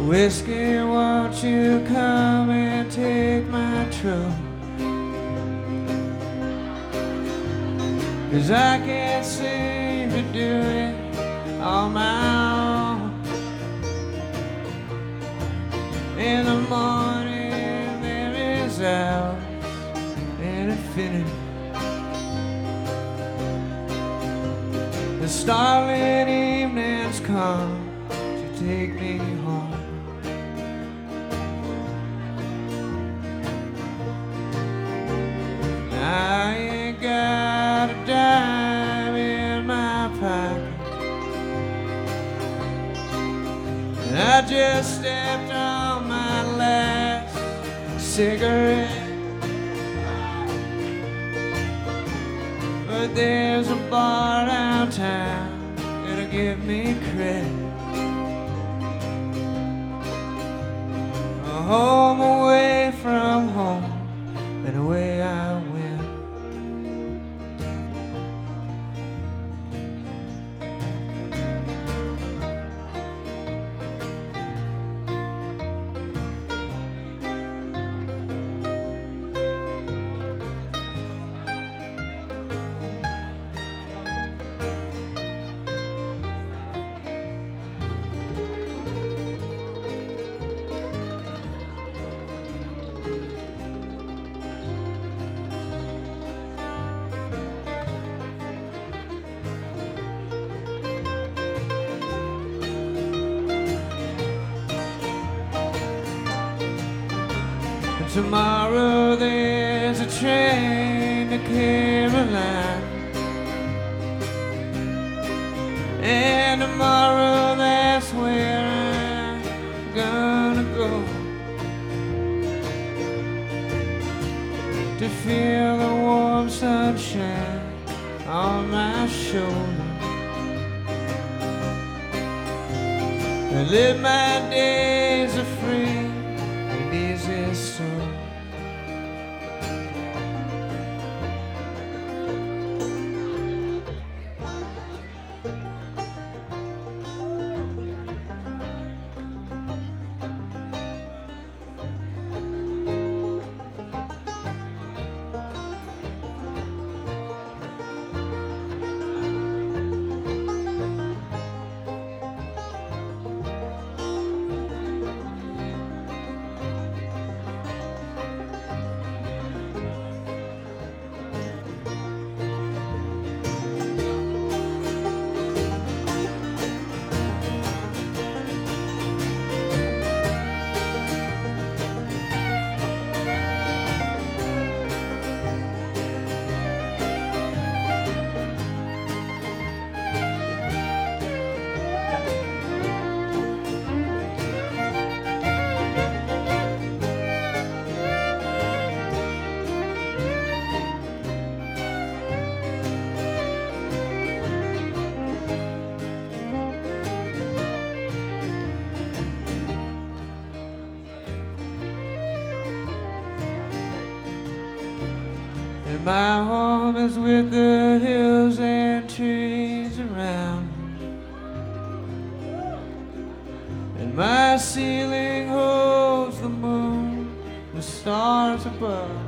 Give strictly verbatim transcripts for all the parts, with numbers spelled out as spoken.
Whiskey, won't you come and take my trouble? 'Cause I can't seem to do it on my own. In the morning there is hours and infinity. The starlit evenings come to take me home. I ain't got a dime in my pocket, and I just stepped on my last cigarette. But there's a bar downtown that'll give me credit. A home away from home and away I went. Tomorrow there's a train to Caroline, and tomorrow that's where I'm gonna go, to feel the warm sunshine on my shoulder, and live my days are free and easy so. My home is with the hills and trees around, and my ceiling holds the moon, the stars above.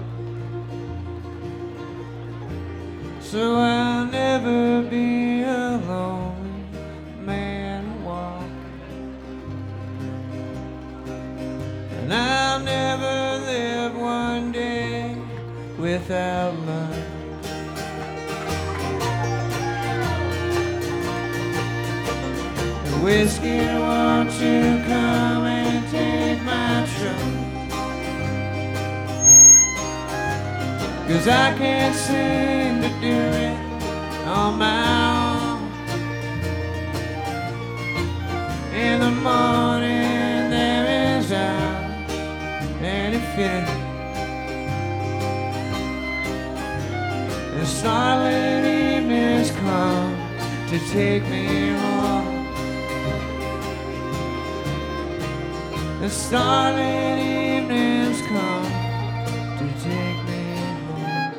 So I'll never be alone, man walk, and I'll never live one day without love. Whiskey, won't you come and take my trouble? 'Cause I can't seem to do it on my own. In the morning there is hours and infinity. The starlit evenings come to take me home. The starlit evenings come to take me home.